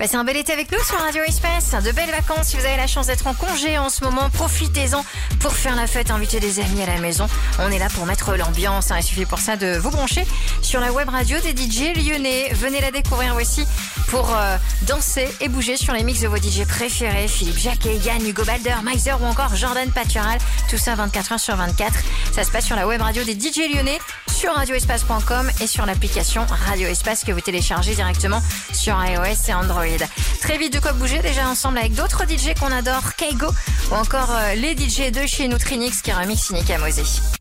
Passez un bel été avec nous sur Radio Espace. De belles vacances si vous avez la chance d'être en congé en ce moment. Profitez-en pour faire la fête, inviter des amis à la maison. On est là pour mettre l'ambiance. Il suffit pour ça de vous brancher sur la web radio des DJ lyonnais. Venez la découvrir aussi pour danser et bouger sur les mix de vos DJ préférés. Philippe Jacquet, Yann, Hugo Balder, Meiser ou encore Jordan Patural. Tout ça 24h sur 24. Ça se passe sur la web radio des DJ lyonnais, sur radioespace.com et sur l'application Radio Espace que vous téléchargez directement sur iOS et Android. Très vite, de quoi bouger déjà ensemble avec d'autres DJ qu'on adore, Keigo ou encore les DJ de chez Nutrinix qui remixent Nika Mosé.